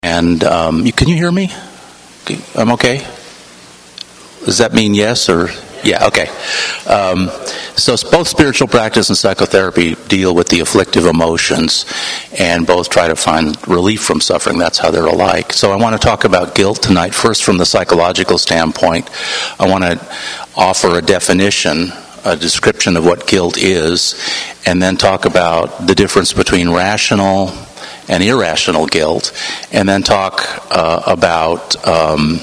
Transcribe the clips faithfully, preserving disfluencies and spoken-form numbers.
And um, you, can you hear me? I'm okay? Does that mean yes or... Yeah, okay. Um, so both spiritual practice and psychotherapy deal with the afflictive emotions and both try to find relief from suffering. That's how they're alike. So I want to talk about guilt tonight. First, from the psychological standpoint, I want to offer a definition, a description of what guilt is, and then talk about the difference between rational and irrational guilt, and then talk uh, about... Um,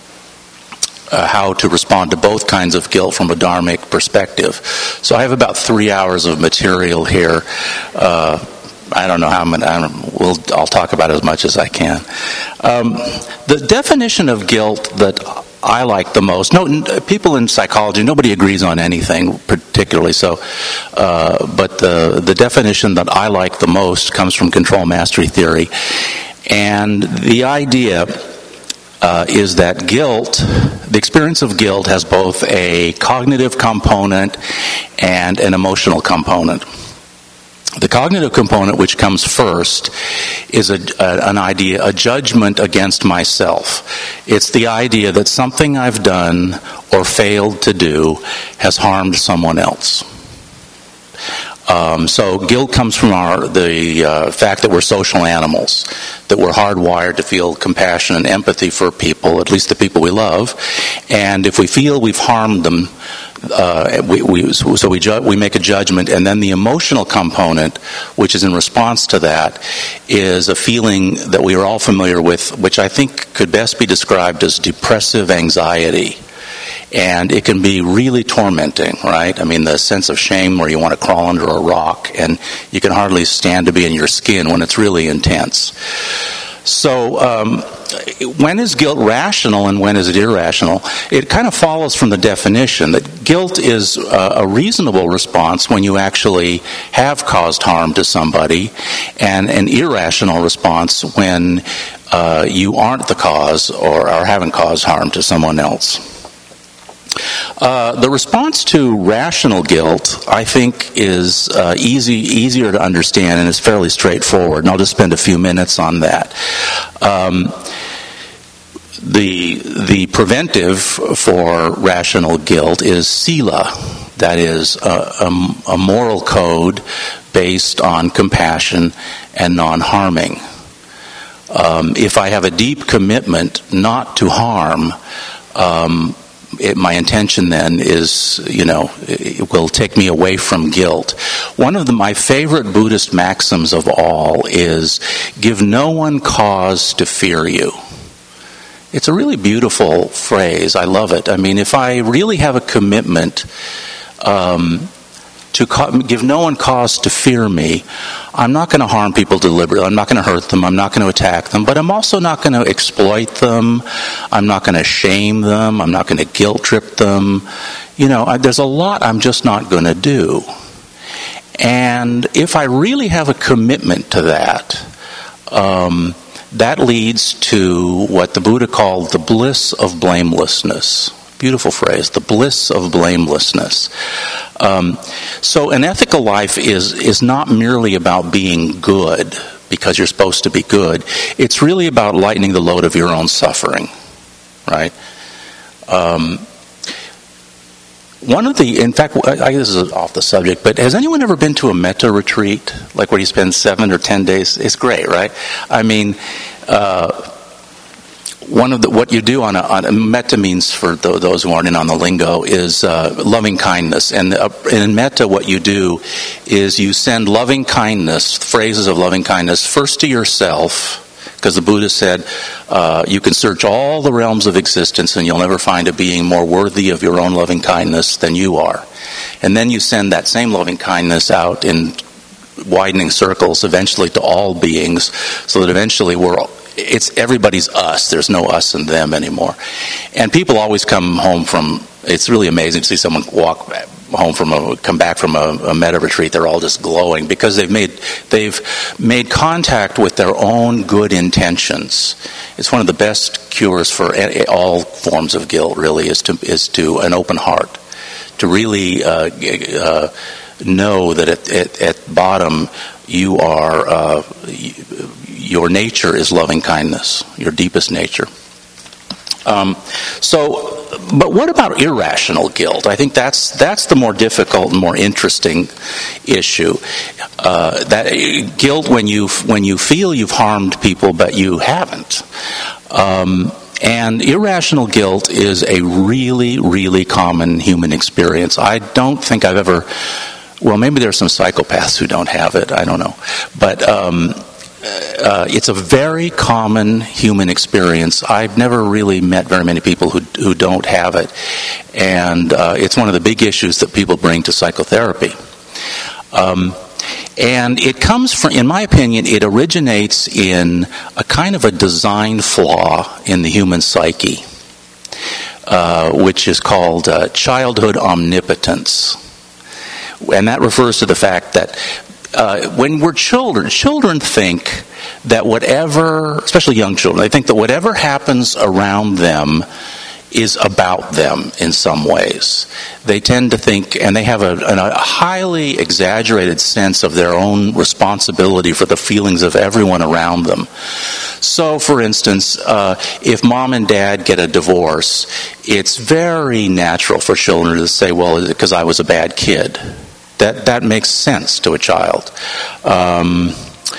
Uh, how to respond to both kinds of guilt from a dharmic perspective. So I have about three hours of material here. Uh, I don't know how many. I don't, we'll, I'll talk about as much as I can. Um, the definition of guilt that I like the most. No, people in psychology, nobody agrees on anything particularly. So, uh, but the the definition that I like the most comes from control mastery theory, and the idea. Uh, is that guilt, the experience of guilt has both a cognitive component and an emotional component. The cognitive component, which comes first, is a, a, an idea, a judgment against myself. It's the idea that something I've done or failed to do has harmed someone else. Um, so guilt comes from our the uh, fact that we're social animals, that we're hardwired to feel compassion and empathy for people, at least the people we love, and if we feel we've harmed them, uh, we, we so we ju- we make a judgment, and then the emotional component, which is in response to that, is a feeling that we are all familiar with, which I think could best be described as depressive anxiety. And it can be really tormenting, right? I mean, the sense of shame where you want to crawl under a rock and you can hardly stand to be in your skin when it's really intense. So, um, when is guilt rational and when is it irrational? It kind of follows from the definition that guilt is a, a reasonable response when you actually have caused harm to somebody, and an irrational response when uh, you aren't the cause or, or haven't caused harm to someone else. Uh, the response to rational guilt, I think, is uh, easy, easier to understand and is fairly straightforward. And I'll just spend a few minutes on that. Um, the the preventive for rational guilt is sila, that is a, a, a moral code based on compassion and non-harming. Um, if I have a deep commitment not to harm, um, It, my intention then is, you know, it will take me away from guilt. One of the, my favorite Buddhist maxims of all is, give no one cause to fear you. It's a really beautiful phrase. I love it. I mean, if I really have a commitment um, to co- give no one cause to fear me, I'm not going to harm people deliberately. I'm not going to hurt them. I'm not going to attack them. But I'm also not going to exploit them. I'm not going to shame them. I'm not going to guilt trip them. You know, I, there's a lot I'm just not going to do. And if I really have a commitment to that, um, that leads to what the Buddha called the bliss of blamelessness. Beautiful phrase, the bliss of blamelessness. Um, so an ethical life is is not merely about being good because you're supposed to be good. It's really about lightening the load of your own suffering, right? Um, one of the, in fact, I, I, this is off the subject, but has anyone ever been to a metta retreat, like where you spend seven or ten days? It's great, right? I mean, uh, One of the what you do on a, on a metta means, for the, those who aren't in on the lingo, is uh, loving kindness. And uh, in metta, what you do is you send loving kindness, phrases of loving kindness, first to yourself, because the Buddha said uh, you can search all the realms of existence and you'll never find a being more worthy of your own loving kindness than you are. And then you send that same loving kindness out in widening circles, eventually to all beings, so that eventually we're all, it's everybody's us. There's no us and them anymore. And people always come home from, it's really amazing to see someone walk home from a, come back from a, a metta retreat. They're all just glowing because they've made, they've made contact with their own good intentions. It's one of the best cures for all forms of guilt, really, is to, is to an open heart. To really, uh, uh, know that at, at, at bottom you are, uh, your nature is loving kindness, your deepest nature. Um, so, but what about irrational guilt? I think that's that's the more difficult and more interesting issue. Uh, that guilt when you when you feel you've harmed people but you haven't. Um, and irrational guilt is a really, really common human experience. I don't think I've ever. Well, maybe there's some psychopaths who don't have it. I don't know, but. Um, Uh, it's a very common human experience. I've never really met very many people who who don't have it, and uh, it's one of the big issues that people bring to psychotherapy. Um, and it comes from, in my opinion, it originates in a kind of a design flaw in the human psyche, uh, which is called uh, childhood omnipotence, and that refers to the fact that. Uh, when we're children, children think that whatever, especially young children, they think that whatever happens around them is about them in some ways. They tend to think, and they have a, a highly exaggerated sense of their own responsibility for the feelings of everyone around them. So, for instance, uh, if mom and dad get a divorce, it's very natural for children to say, well, is it because I was a bad kid? That that makes sense to a child. Um,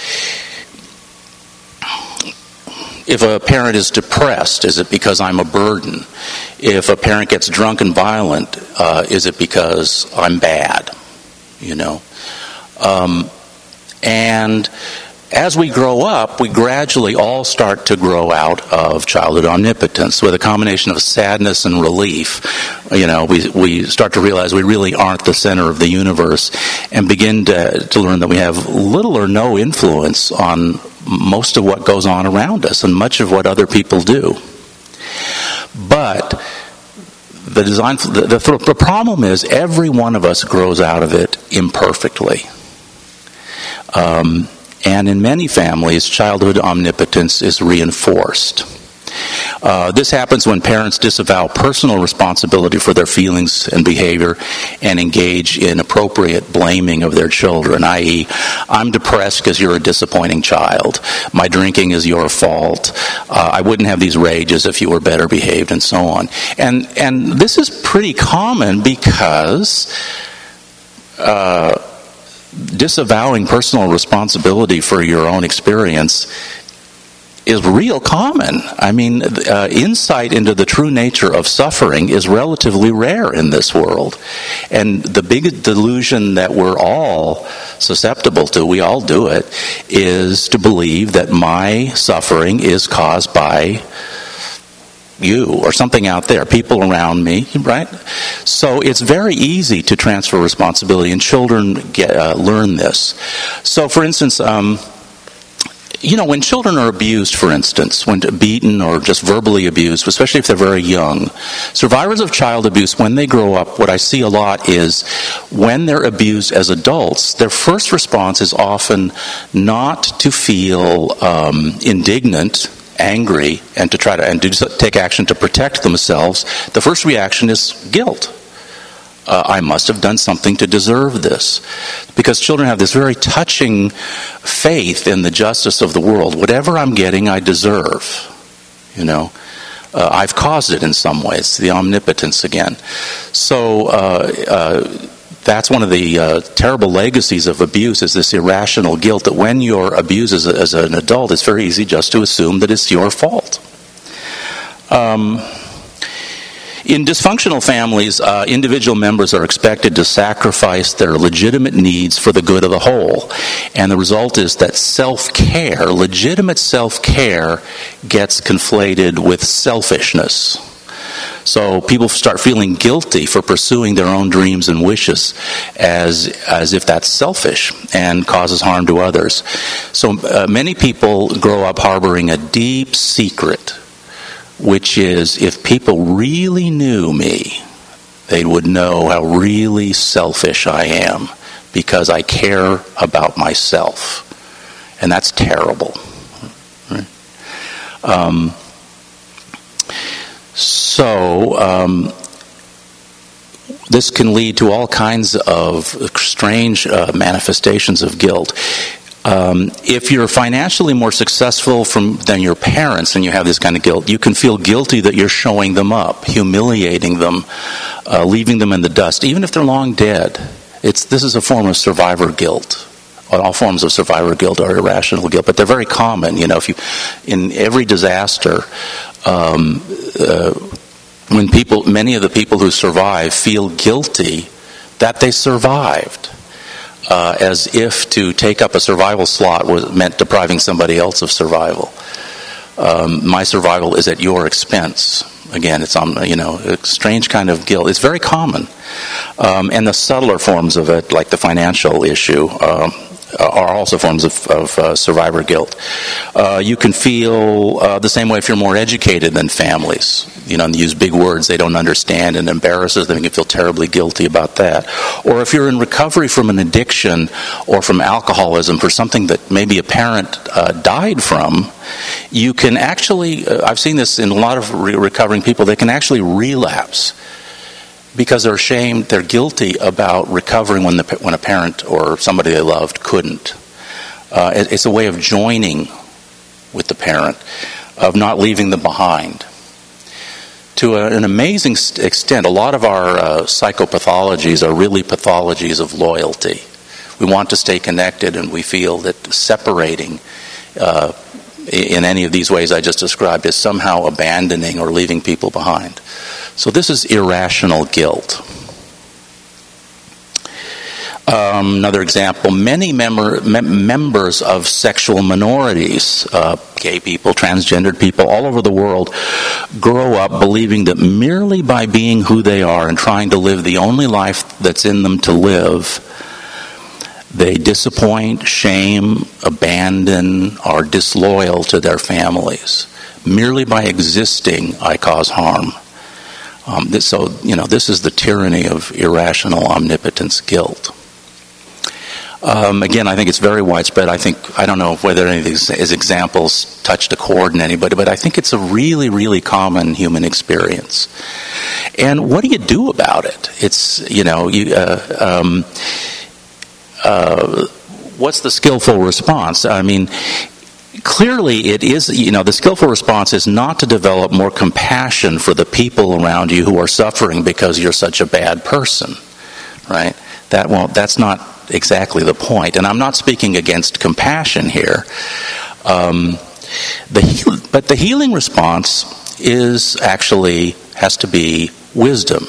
if a parent is depressed, is it because I'm a burden? If a parent gets drunk and violent, uh, is it because I'm bad? You know, um, and as we grow up, we gradually all start to grow out of childhood omnipotence with a combination of sadness and relief. You know, we we start to realize we really aren't the center of the universe and begin to, to learn that we have little or no influence on most of what goes on around us and much of what other people do. But the design, the, the, the problem is every one of us grows out of it imperfectly. Um, And in many families, childhood omnipotence is reinforced. Uh, this happens when parents disavow personal responsibility for their feelings and behavior and engage in appropriate blaming of their children, that is, I'm depressed because you're a disappointing child. My drinking is your fault. Uh, I wouldn't have these rages if you were better behaved, and so on. And, and this is pretty common because... Uh, disavowing personal responsibility for your own experience is real common. I mean, uh, insight into the true nature of suffering is relatively rare in this world. And the big delusion that we're all susceptible to, we all do it, is to believe that my suffering is caused by you or something out there, people around me, right? So it's very easy to transfer responsibility, and children get, uh, learn this. So, for instance, um, you know, when children are abused, for instance, when beaten or just verbally abused, especially if they're very young, survivors of child abuse, when they grow up, what I see a lot is when they're abused as adults, their first response is often not to feel um, indignant, angry, and to try to and do take action to protect themselves. The first reaction is guilt. Uh, I must have done something to deserve this. Because children have this very touching faith in the justice of the world. Whatever I'm getting, I deserve. You know, uh, I've caused it in some ways. The omnipotence again. So uh, uh, that's one of the uh, terrible legacies of abuse, is this irrational guilt that when you're abused as, a, as an adult, it's very easy just to assume that it's your fault. Um, in dysfunctional families, uh, individual members are expected to sacrifice their legitimate needs for the good of the whole. And the result is that self-care, legitimate self-care, gets conflated with selfishness. So people start feeling guilty for pursuing their own dreams and wishes as as if that's selfish and causes harm to others. So uh, many people grow up harboring a deep secret, which is, if people really knew me, they would know how really selfish I am because I care about myself. And that's terrible. Right? Um, So, um, this can lead to all kinds of strange uh, manifestations of guilt. Um, if you're financially more successful from, than your parents and you have this kind of guilt, you can feel guilty that you're showing them up, humiliating them, uh, leaving them in the dust, even if they're long dead. It's, this is a form of survivor guilt. All forms of survivor guilt are irrational guilt, but they're very common. You know, if you, in every disaster, um, uh, when people, many of the people who survive feel guilty that they survived. Uh, as if to take up a survival slot was meant depriving somebody else of survival. Um, my survival is at your expense. Again, it's on, you know, a strange kind of guilt. It's very common. Um, and the subtler forms of it, like the financial issue, um, are also forms of, of uh, survivor guilt. Uh, you can feel uh, the same way if you're more educated than families. You know, and use big words they don't understand and embarrasses them. You can feel terribly guilty about that. Or if you're in recovery from an addiction or from alcoholism for something that maybe a parent uh, died from, you can actually, uh, I've seen this in a lot of re- recovering people, they can actually relapse because they're ashamed, they're guilty about recovering when the when a parent or somebody they loved couldn't. Uh, it, it's a way of joining with the parent, of not leaving them behind. To a, an amazing st- extent, a lot of our uh, psychopathologies are really pathologies of loyalty. We want to stay connected, and we feel that separating uh, in any of these ways I just described is somehow abandoning or leaving people behind. So this is irrational guilt. Um, another example, many member, mem- members of sexual minorities, uh, gay people, transgendered people all over the world, grow up believing that merely by being who they are and trying to live the only life that's in them to live, they disappoint, shame, abandon, are disloyal to their families. Merely by existing, I cause harm. Um, this, so, you know, this is the tyranny of irrational omnipotence guilt. Um, again, I think it's very widespread. I think, I don't know whether any of these examples touched a chord in anybody, but I think it's a really, really common human experience. And what do you do about it? It's, you know, you, uh, um, uh, what's the skillful response? I mean, clearly it is, you know, the skillful response is not to develop more compassion for the people around you who are suffering because you're such a bad person, right? That won't, that's not exactly the point. And I'm not speaking against compassion here. Um, the heal, but the healing response is actually, has to be wisdom.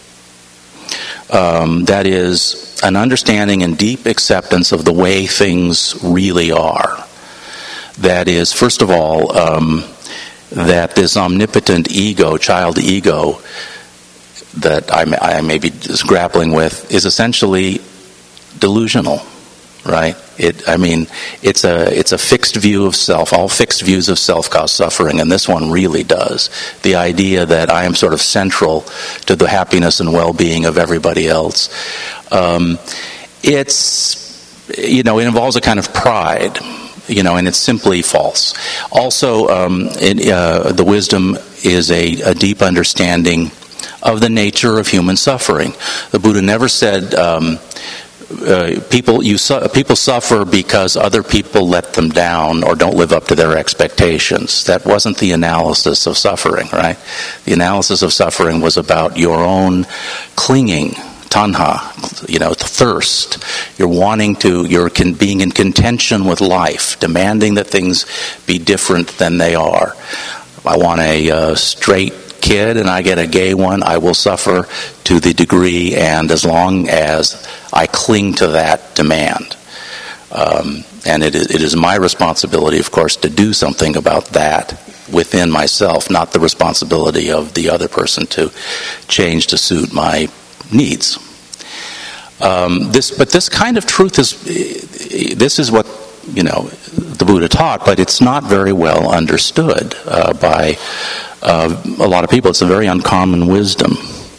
Um, that is an understanding and deep acceptance of the way things really are. That is, first of all, um, that this omnipotent ego, child ego, that I may, I may be just grappling with is essentially delusional, right? It, I mean, it's a it's a fixed view of self. All fixed views of self cause suffering, and this one really does. The idea that I am sort of central to the happiness and well-being of everybody else. Um, it's, you know, it involves a kind of pride, you know, and it's simply false. Also, um, it, uh, the wisdom is a, a deep understanding of the nature of human suffering. The Buddha never said, um, uh, people you su- people suffer because other people let them down or don't live up to their expectations. That wasn't the analysis of suffering, right? The analysis of suffering was about your own clinging, tanha, you know, thirst. You're wanting to, you're con- being in contention with life, demanding that things be different than they are. I want a uh, straight kid and I get a gay one, I will suffer to the degree and as long as I cling to that demand. Um, and it is, it is my responsibility, of course, to do something about that within myself, not the responsibility of the other person to change to suit my needs. Um, this, but this kind of truth is, this is what, you know, the Buddha taught, but it's not very well understood uh, by uh, a lot of people. It's a very uncommon wisdom.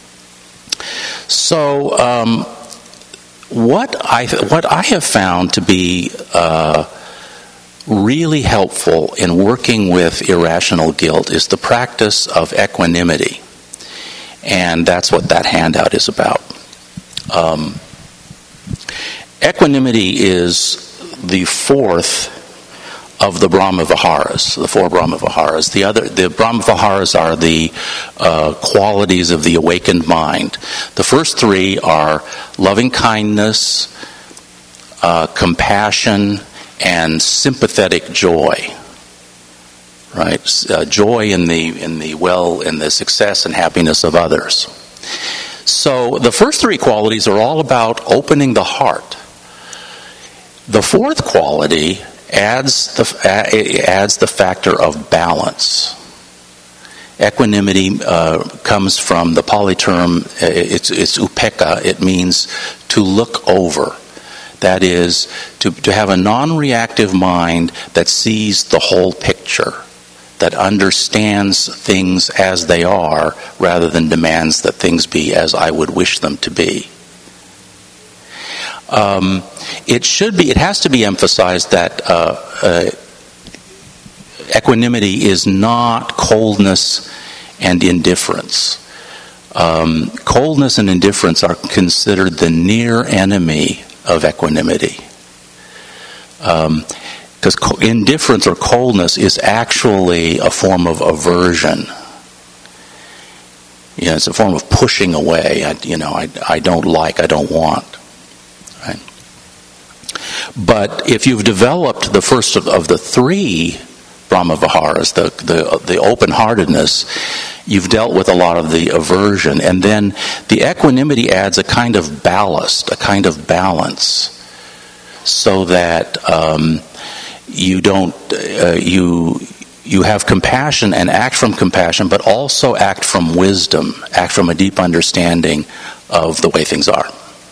So, um, what I what I have found to be uh, really helpful in working with irrational guilt is the practice of equanimity, and that's what that handout is about. Um, equanimity is the fourth of the Brahma-viharas, the four Brahma-viharas. The other, the Brahma-viharas are the uh, qualities of the awakened mind. The first three are loving kindness, uh, compassion, and sympathetic joy. Right, uh, joy in the in the well in the success and happiness of others. So the first three qualities are all about opening the heart. The fourth quality adds the adds the factor of balance. Equanimity uh, comes from the Pali term. It's it's upekkha. It means to look over. That is to to have a non-reactive mind that sees the whole picture, that understands things as they are rather than demands that things be as I would wish them to be. Um, it should be, it has to be emphasized that uh, uh, equanimity is not coldness and indifference. Um, coldness and indifference are considered the near enemy of equanimity. Um, Because indifference or coldness is actually a form of aversion. You know, it's a form of pushing away. I, you know, I, I don't like, I don't want. Right? But if you've developed the first of, of the three Brahma-viharas, the, the, the open-heartedness, you've dealt with a lot of the aversion. And then the equanimity adds a kind of ballast, a kind of balance, so that Um, You don't. Uh, you you have compassion and act from compassion, but also act from wisdom, act from a deep understanding of the way things are.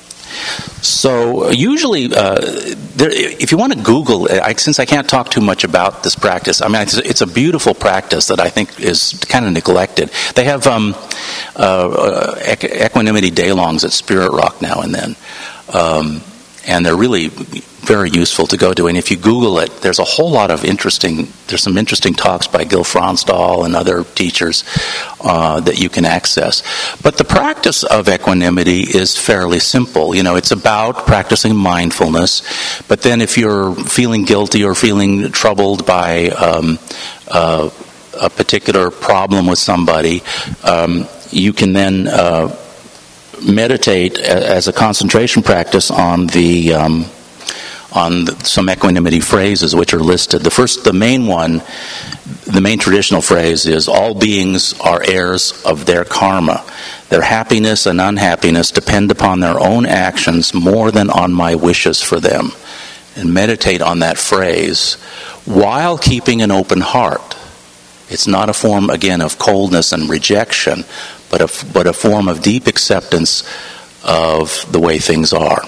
So usually, uh, there, if you want to Google, I, since I can't talk too much about this practice, I mean it's, it's a beautiful practice that I think is kind of neglected. They have um, uh, equanimity day-longs at Spirit Rock now and then. Um, And they're really very useful to go to. And if you Google it, there's a whole lot of interesting, there's some interesting talks by Gil Fronsdal and other teachers uh, that you can access. But the practice of equanimity is fairly simple. You know, it's about practicing mindfulness. But then if you're feeling guilty or feeling troubled by um, uh, a particular problem with somebody, um, you can then Uh, meditate as a concentration practice on the um, on the, some equanimity phrases which are listed. The first, the main one, the main traditional phrase is, all beings are heirs of their karma. Their happiness and unhappiness depend upon their own actions more than on my wishes for them. And meditate on that phrase while keeping an open heart. It's not a form, again, of coldness and rejection, but a, but a form of deep acceptance of the way things are.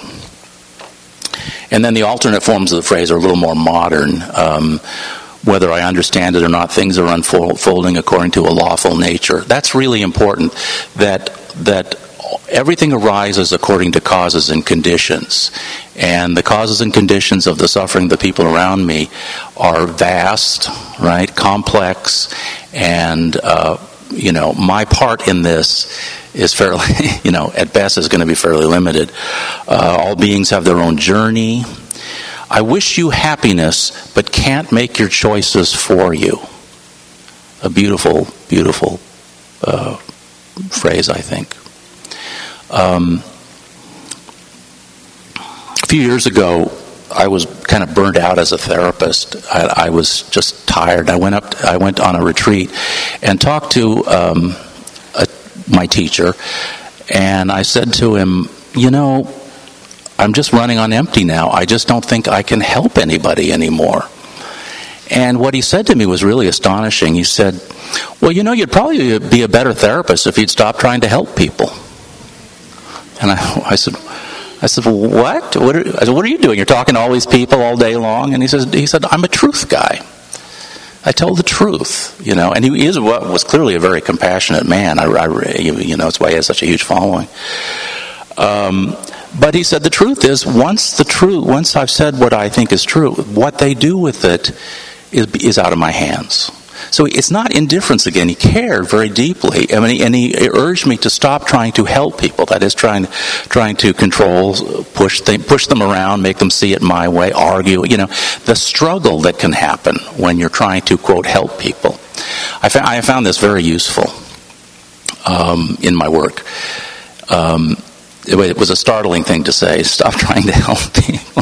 And then the alternate forms of the phrase are a little more modern. Um, whether I understand it or not, things are unfolding according to a lawful nature. That's really important, that that everything arises according to causes and conditions. And the causes and conditions of the suffering of the people around me are vast, right, complex, and uh, you know, my part in this is fairly, you know, at best is going to be fairly limited. Uh, all beings have their own journey. I wish you happiness, but can't make your choices for you. A beautiful, beautiful uh, phrase, I think. Um, a few years ago, I was kind of burned out as a therapist. I, I was just tired. I went up. I went on a retreat and talked to um, a, my teacher, and I said to him, "You know, I'm just running on empty now. I just don't think I can help anybody anymore." And what he said to me was really astonishing. He said, "Well, you know, you'd probably be a better therapist if you'd stop trying to help people." And I, I said. I said, well, what? What are, I said, what are you doing? You're talking to all these people all day long? And he says, he said, I'm a truth guy. I tell the truth, you know. And he is what was clearly a very compassionate man. I, I, you know, that's why he has such a huge following. Um, but he said, the truth is, once the truth, once I've said what I think is true, what they do with it is, is out of my hands. So it's not indifference again. He cared very deeply. I mean, and he urged me to stop trying to help people. That is, trying trying to control, push them, push them around, make them see it my way, argue. You know, the struggle that can happen when you're trying to, quote, help people. I, fa- I found this very useful um, in my work. Um, it, it was a startling thing to say, stop trying to help people.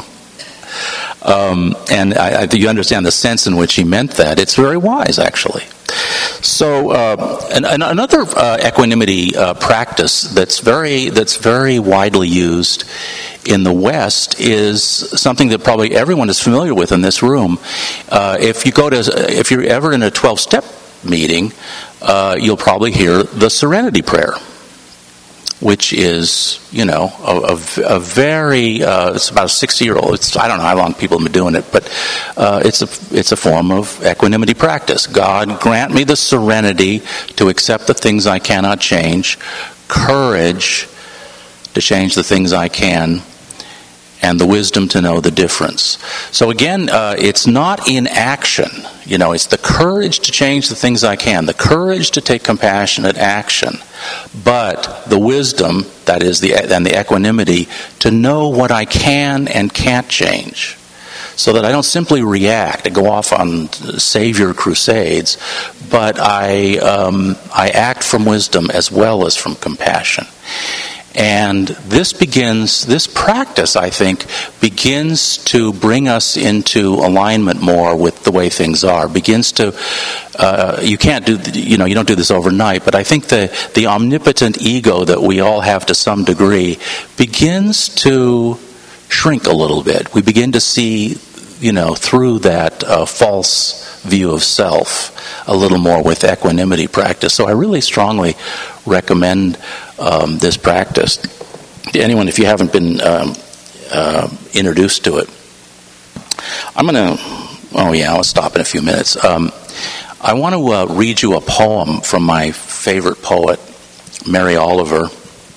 Um, and I, I, you understand the sense in which he meant that. It's very wise, actually. So, uh, an, an, another uh, equanimity uh, practice that's very that's very widely used in the West is something that probably everyone is familiar with in this room. Uh, if you go to, if you're ever in a twelve-step meeting, uh, you'll probably hear the Serenity Prayer, which is, you know, a, a, a very, uh, it's about a sixty-year-old, it's, I don't know how long people have been doing it, but uh, it's a it's a form of equanimity practice. God, grant me the serenity to accept the things I cannot change, courage to change the things I can, and the wisdom to know the difference. So again, uh, it's not inaction. You know, it's the courage to change the things I can, the courage to take compassionate action, but the wisdom, that is, the and the equanimity, to know what I can and can't change, so that I don't simply react and go off on savior crusades, but I um, I act from wisdom as well as from compassion. And this begins, this practice, I think, begins to bring us into alignment more with the way things are. Begins to, uh, you can't do, you know, you don't do this overnight, but I think the, the omnipotent ego that we all have to some degree begins to shrink a little bit. We begin to see, you know, through that uh, false view of self a little more with equanimity practice. So I really strongly recommend um, this practice to anyone if you haven't been um, uh, introduced to it. I'm going to, oh yeah, I'll stop in a few minutes. Um, I want to uh, read you a poem from my favorite poet, Mary Oliver,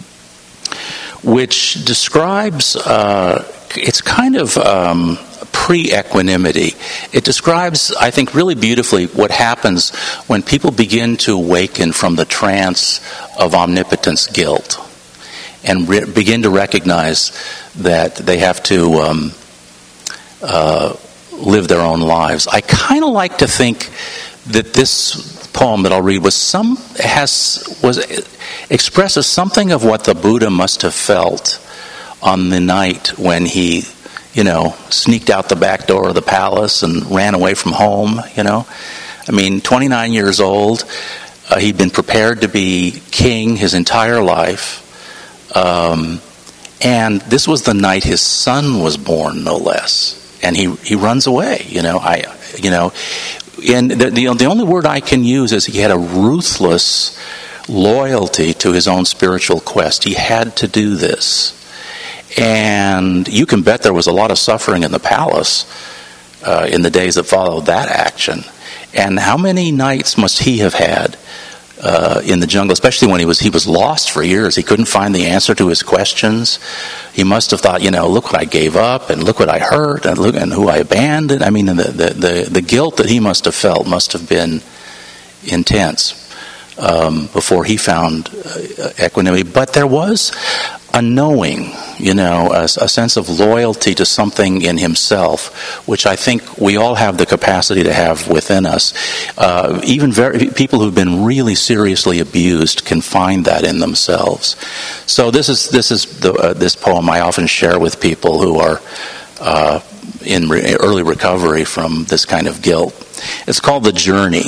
which describes, uh, it's kind of um, pre-equanimity. It describes, I think, really beautifully what happens when people begin to awaken from the trance of omnipotence guilt and re- begin to recognize that they have to um, uh, live their own lives. I kind of like to think that this poem that I'll read was some has was expresses something of what the Buddha must have felt on the night when he, you know, sneaked out the back door of the palace and ran away from home, you know. I mean, twenty-nine years old, uh, he'd been prepared to be king his entire life, um, and this was the night his son was born, no less. And he he runs away, you know. I, you know, and the the, the only word I can use is he had a ruthless loyalty to his own spiritual quest. He had to do this. And you can bet there was a lot of suffering in the palace uh, in the days that followed that action. And how many nights must he have had uh, in the jungle, especially when he was he was lost for years. He couldn't find the answer to his questions. He must have thought, you know, look what I gave up, and look what I hurt, and look and who I abandoned. I mean, the the the, the guilt that he must have felt must have been intense um, before he found uh, equanimity. But there was a knowing, you know, a, a sense of loyalty to something in himself, which I think we all have the capacity to have within us. Uh, even very, people who've been really seriously abused can find that in themselves. So this is this is the, uh, this poem I often share with people who are uh, in re- early recovery from this kind of guilt. It's called The Journey.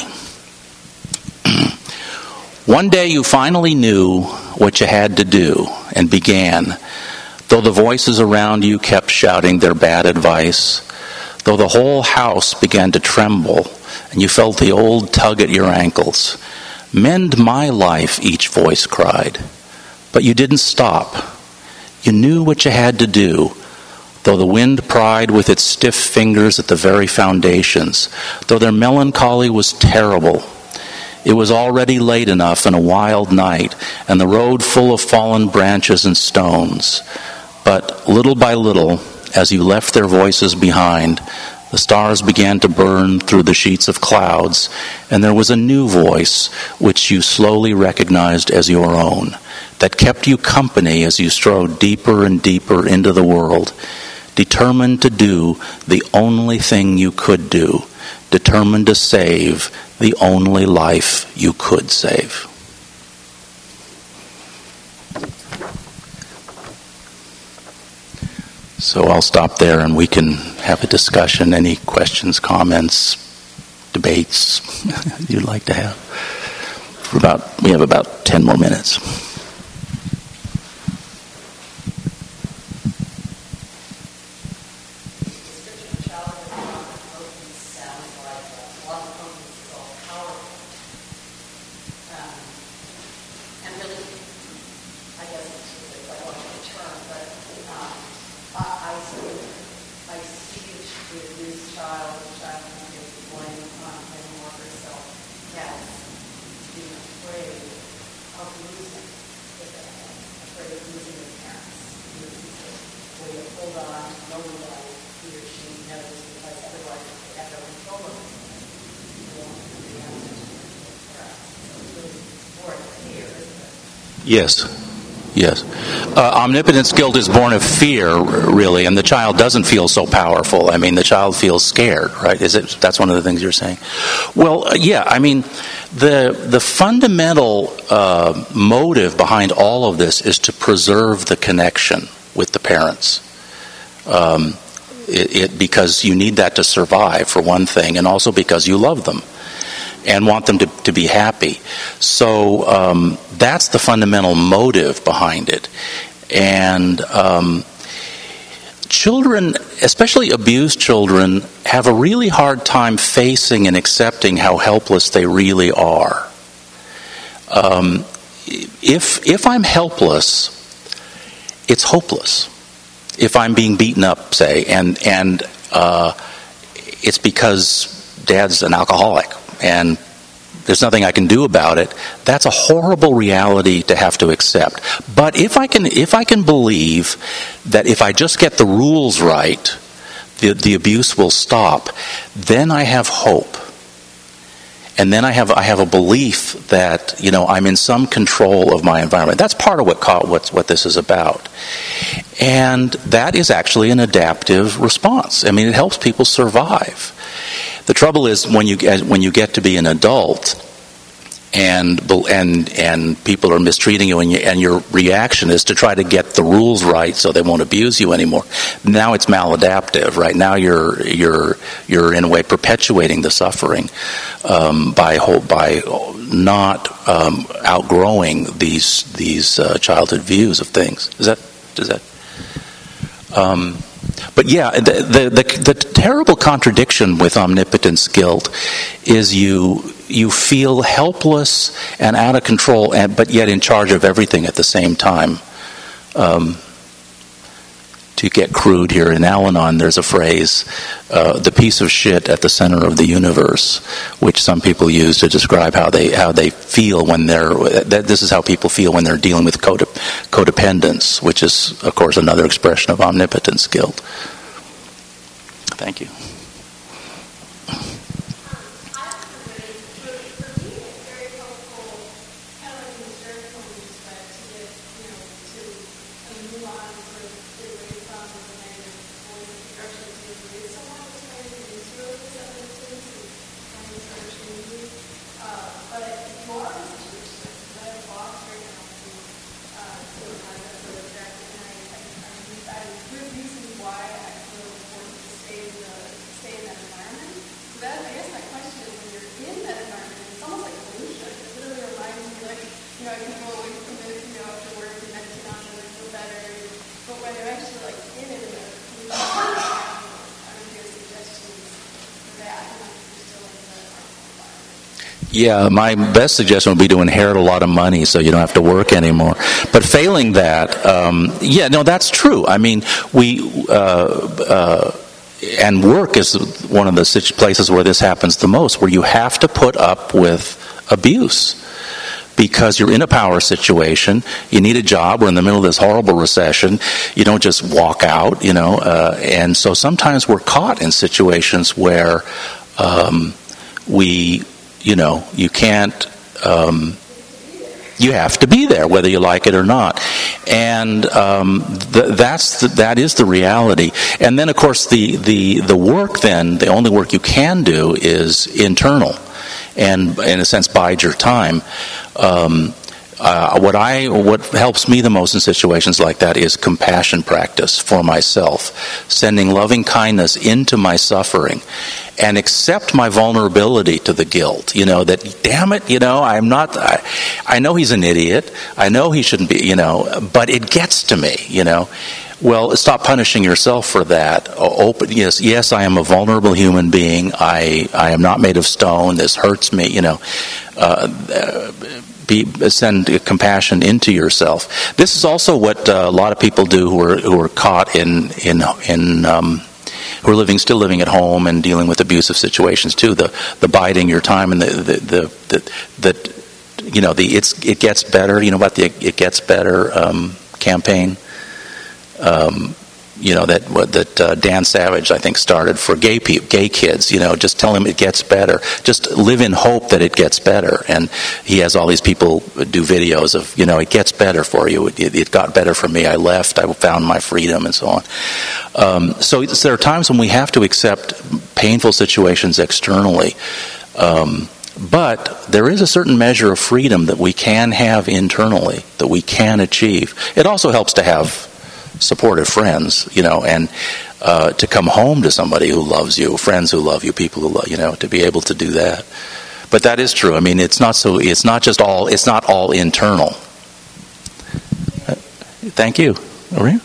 One day you finally knew what you had to do and began, though the voices around you kept shouting their bad advice, though the whole house began to tremble and you felt the old tug at your ankles. Mend my life, each voice cried. But you didn't stop. You knew what you had to do, though the wind pried with its stiff fingers at the very foundations, though their melancholy was terrible. It was already late enough in a wild night, and the road full of fallen branches and stones. But little by little, as you left their voices behind, The stars began to burn through the sheets of clouds, and there was a new voice which you slowly recognized as your own, that kept you company as you strode deeper and deeper into the world, determined to do the only thing you could do, determined to save the only life you could save. So I'll stop there and we can have a discussion. Any questions, comments, debates you'd like to have? For about, we have about ten more minutes. Yes, yes. Uh, omnipotence guilt is born of fear, really, and the child doesn't feel so powerful. I mean, the child feels scared, right? Is it? That's one of the things you're saying. Well, uh, yeah. I mean, the the fundamental uh, motive behind all of this is to preserve the connection with the parents. Um, it, it because you need that to survive, for one thing, and also because you love them and want them to, to be happy. So um, that's the fundamental motive behind it. And um, children, especially abused children, have a really hard time facing and accepting how helpless they really are. Um, if if I'm helpless, it's hopeless. If I'm being beaten up, say, and and uh, it's because Dad's an alcoholic and there's nothing I can do about it, that's a horrible reality to have to accept. But if I can if I can believe that if I just get the rules right, the, the abuse will stop, then I have hope. And then I have I have a belief that, you know, I'm in some control of my environment. That's part of what what what this is about. And that is actually an adaptive response. I mean, it helps people survive. The trouble is when you get, when you get to be an adult and and and people are mistreating you and, you and your reaction is to try to get the rules right so they won't abuse you anymore. Now it's maladaptive, right? Now you're you're you're in a way perpetuating the suffering um, by by not um, outgrowing these these uh, childhood views of things. Is that does that? Um, But yeah, the, the the the terrible contradiction with omnipotence guilt is you you feel helpless and out of control, and but yet in charge of everything at the same time. Um, to get crude here, in Al-Anon there's a phrase, uh, the piece of shit at the center of the universe, which some people use to describe how they how they feel when they're, that this is how people feel when they're dealing with codep- codependence, which is, of course, another expression of omnipotence guilt. Thank you. Yeah, my best suggestion would be to inherit a lot of money so you don't have to work anymore. But failing that, um, yeah, no, that's true. I mean, we, uh, uh, and work is one of the places where this happens the most, where you have to put up with abuse. because you're in a power situation. You need a job. We're in the middle of this horrible recession. You don't just walk out, you know. Uh, and so sometimes we're caught in situations where um, we, you know, you can't. Um, You have to be there, whether you like it or not, and um, th- that's the, that is the reality. And then, of course, the, the the work. Then the only work you can do is internal, and in a sense, bide your time. Um, uh, what I what helps me the most in situations like that is compassion practice for myself, sending loving kindness into my suffering, and accept my vulnerability to the guilt. You know, that, damn it, you know, I'm not, I, I know he's an idiot. I know he shouldn't be, you know, but it gets to me, you know. Well, stop punishing yourself for that. Open, yes, yes, I am a vulnerable human being. I, I am not made of stone. This hurts me, you know. Uh, be, send compassion into yourself. This is also what uh, a lot of people do who are who are caught in in in. Um, who are living, still living at home and dealing with abusive situations too. The the biding your time and the the the, the, the you know the it's it gets better. You know about the it gets better um, campaign. Um, you know that that uh, Dan Savage I think started for gay people, gay kids. You know, just tell them it gets better. Just live in hope that it gets better. And he has all these people do videos of, you know, it gets better for you. It, it got better for me. I left. I found my freedom, and so on. Um, so there are times when we have to accept painful situations externally. Um, But there is a certain measure of freedom that we can have internally, that we can achieve. It also helps to have supportive friends, you know, and uh, to come home to somebody who loves you, friends who love you, people who love you, know, to be able to do that. But that is true. I mean, it's not so. It's not just all. It's not all internal. Uh, thank you. Over here.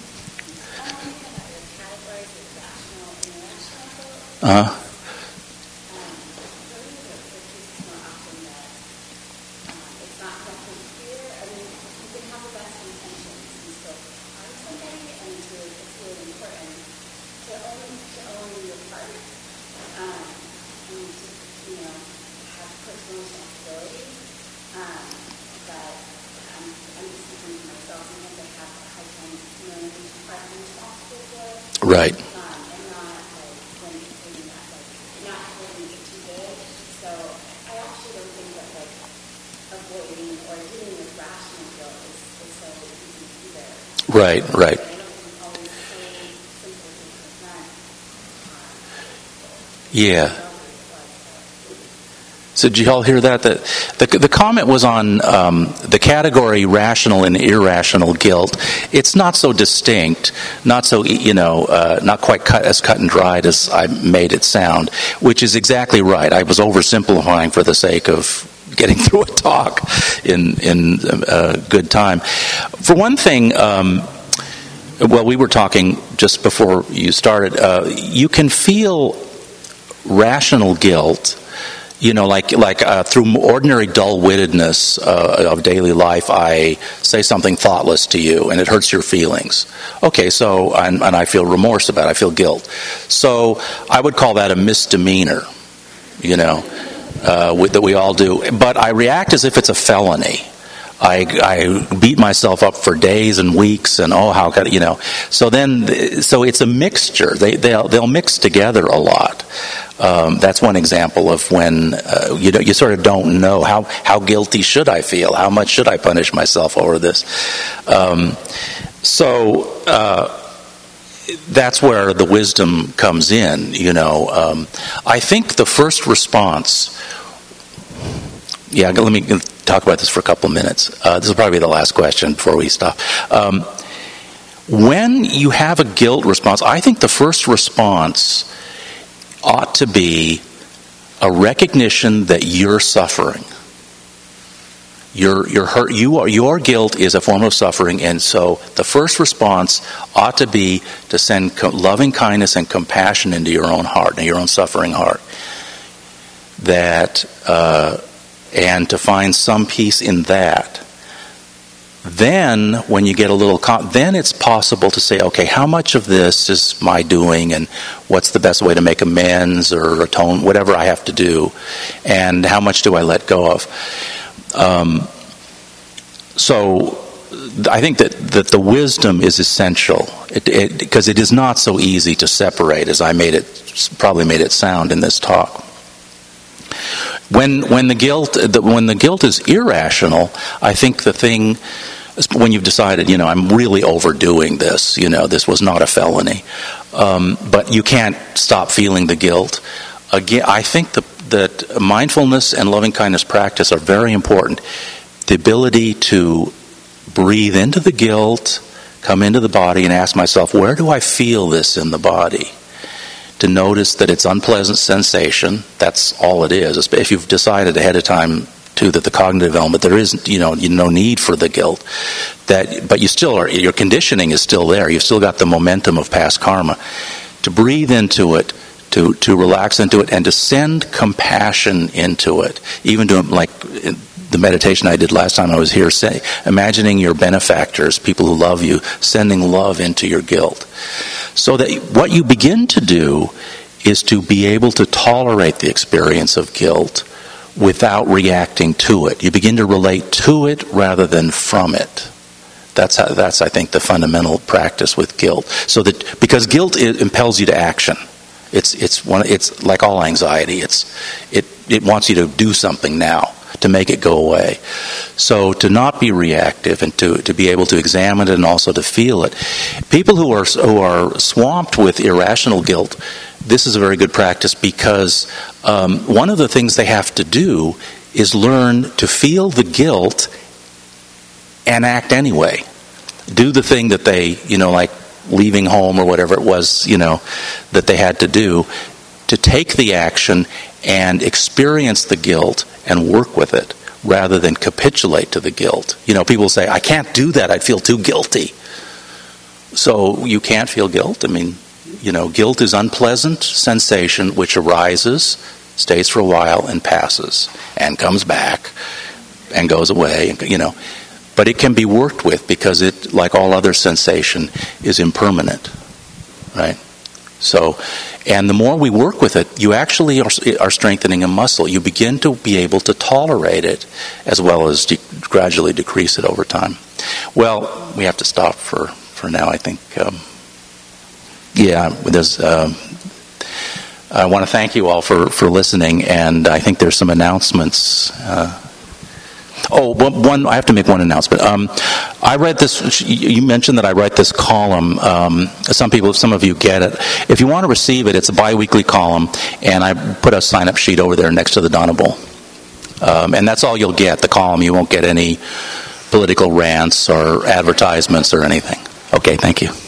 Uh huh. Right. Right, right. Yeah. So did you all hear that? The, the, the comment was on um, the category rational and irrational guilt. It's not so distinct, not so, you know, uh, not quite cut, as cut and dried as I made it sound, which is exactly right. I was oversimplifying for the sake of getting through a talk in, in uh, good time. For one thing, um, well, we were talking just before you started, uh, you can feel rational guilt. You know, like like uh, through ordinary dull-wittedness uh, of daily life, I say something thoughtless to you, and it hurts your feelings. Okay, so and, and I feel remorse about it. I feel guilt. So I would call that a misdemeanor. You know, uh, we, that we all do. But I react as if it's a felony. I, I beat myself up for days and weeks, and oh, how could you know? So then, so it's a mixture. They they'll they'll mix together a lot. Um, that's one example of when uh, you know you sort of don't know how how guilty should I feel? How much should I punish myself over this? Um, so uh, that's where the wisdom comes in. You know, um, I think the first response. Yeah, let me talk about this for a couple of minutes. Uh, this will probably be the last question before we stop. Um, when you have a guilt response, I think the first response ought to be a recognition that you're suffering. You're, you're hurt. You are, your guilt is a form of suffering, and so the first response ought to be to send co- loving kindness and compassion into your own heart, into your own suffering heart. That. Uh, And to find some peace in that. Then, when you get a little, con- then it's possible to say, okay, how much of this is my doing, and what's the best way to make amends or atone, whatever I have to do, and how much do I let go of? Um, so I think that, that the wisdom is essential, it, it, because it is not so easy to separate as I made it, probably made it sound in this talk. When when the guilt the, when the guilt is irrational, I think the thing, when you've decided, you know, I'm really overdoing this, you know, this was not a felony, um, but you can't stop feeling the guilt. Again, I think the, that mindfulness and loving kindness practice are very important. The ability to breathe into the guilt, come into the body, and ask myself, where do I feel this in the body? To notice that it's unpleasant sensation. That's all it is. If you've decided ahead of time too that the cognitive element, there isn't, you know, no need for the guilt. That, but you still are. Your conditioning is still there. You've still got the momentum of past karma. To breathe into it, to to relax into it, and to send compassion into it. Even to like the meditation I did last time I was here, say, imagining your benefactors, people who love you, sending love into your guilt. So that what you begin to do is to be able to tolerate the experience of guilt without reacting to it. You begin to relate to it rather than from it. That's how, that's I think the fundamental practice with guilt. So that because guilt it impels you to action. It's it's one it's like all anxiety. It's it it wants you to do something now, to make it go away. So to not be reactive and to, to be able to examine it and also to feel it. People who are who are swamped with irrational guilt, this is a very good practice because um, one of the things they have to do is learn to feel the guilt and act anyway. Do the thing that they, you know, like leaving home or whatever it was, you know, that they had to do, to take the action and experience the guilt and work with it rather than capitulate to the guilt. You know, people say, I can't do that, I'd feel too guilty. So you can't feel guilt. I mean, you know, guilt is unpleasant sensation which arises, stays for a while, and passes, and comes back, and goes away, you know. But it can be worked with because it, like all other sensation, is impermanent, right? So, and the more we work with it, you actually are, are strengthening a muscle. You begin to be able to tolerate it as well as de- gradually decrease it over time. Well, we have to stop for, for now, I think. Um, yeah, there's... Um, I want to thank you all for, for listening, and I think there's some announcements. Uh, Oh, one, I have to make one announcement. Um, I read this, you mentioned that I write this column. Um, some people, some of you get it. If you want to receive it, it's a bi-weekly column, and I put a sign-up sheet over there next to the Donable. Um, and that's all you'll get, the column. You won't get any political rants or advertisements or anything. Okay, thank you.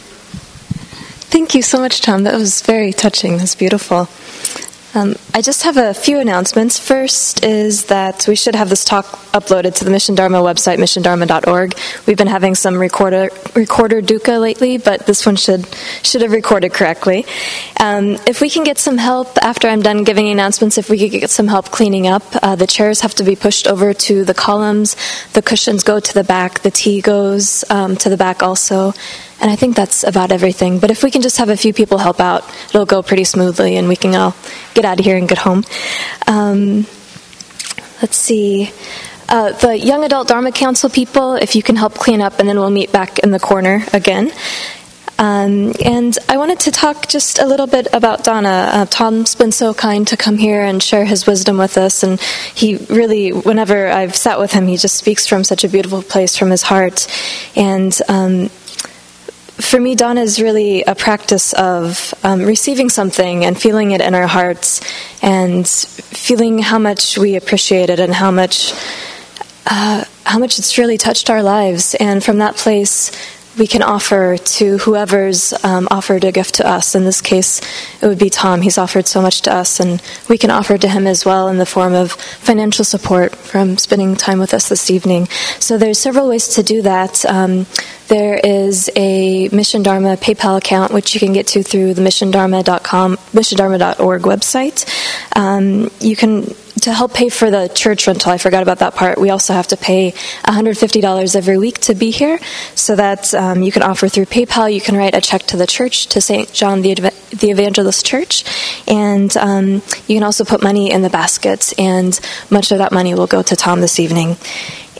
Thank you so much, Tom. That was very touching. That was beautiful. Um, I just have a few announcements. First is that we should have this talk uploaded to the Mission Dharma website, mission dharma dot org. We've been having some recorder recorder dukkha lately, but this one should should have recorded correctly. Um, if we can get some help after I'm done giving announcements, if we could get some help cleaning up, uh, the chairs have to be pushed over to the columns, the cushions go to the back, the tea goes um, to the back also. And I think that's about everything. But if we can just have a few people help out, it'll go pretty smoothly and we can all get out of here and get home. Um, let's see. Uh, the Young Adult Dharma Council people, if you can help clean up, and then we'll meet back in the corner again. Um, and I wanted to talk just a little bit about Donna. Uh, Tom's been so kind to come here and share his wisdom with us. And he really, whenever I've sat with him, he just speaks from such a beautiful place from his heart. And um for me, Dana is really a practice of um, receiving something and feeling it in our hearts and feeling how much we appreciate it and how much uh, how much it's really touched our lives. And from that place, we can offer to whoever's um, offered a gift to us. In this case, it would be Tom. He's offered so much to us, and we can offer to him as well in the form of financial support from spending time with us this evening. So there's several ways to do that. Um, there is a Mission Dharma PayPal account, which you can get to through the mission dharma dot com, mission dharma dot org website. Um, you can... To help pay for the church rental, I forgot about that part, we also have to pay one hundred fifty dollars every week to be here, so that um, you can offer through PayPal. You can write a check to the church, to Saint John the, the Evangelist Church, and um, you can also put money in the basket, and much of that money will go to Tom this evening.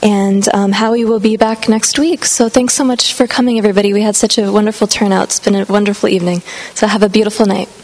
And um, Howie will be back next week. So thanks so much for coming, everybody. We had such a wonderful turnout. It's been a wonderful evening. So have a beautiful night.